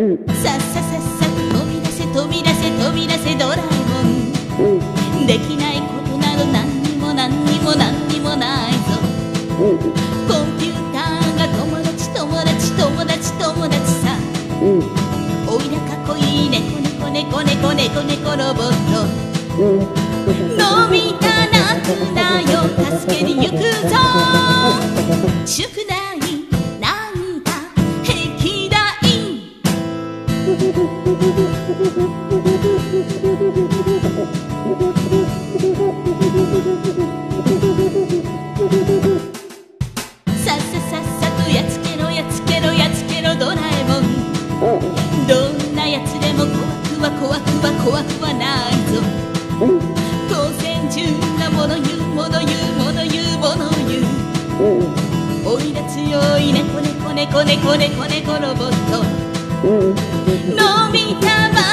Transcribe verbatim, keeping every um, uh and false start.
さっささっさ飛び出せ飛び出せ飛び出せドラえもん。できないことなど何にも何にも何にもないぞ。コンピューターが友達友達友達友達さ。おいらかっこいい猫猫猫猫猫猫ロボット。のび太泣くなよ助けに行くぞ。宿題なんだ壁題。さっささっさとやっつけろやっつけろやっつけろドラえもん。どんなやつでも怖くは怖くは怖くはないぞ。当然中なもの言うもの言うもの言うもの言う。おいら強い猫猫猫猫猫猫ロボット。のび太は